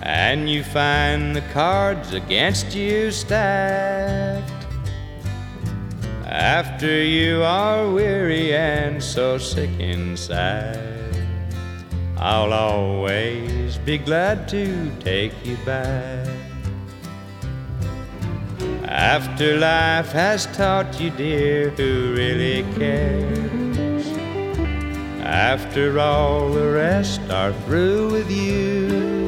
and you find the cards against you stacked. After you are weary and so sick inside, I'll always be glad to take you back. After life has taught you, dear, who really cares? After all the rest are through with you,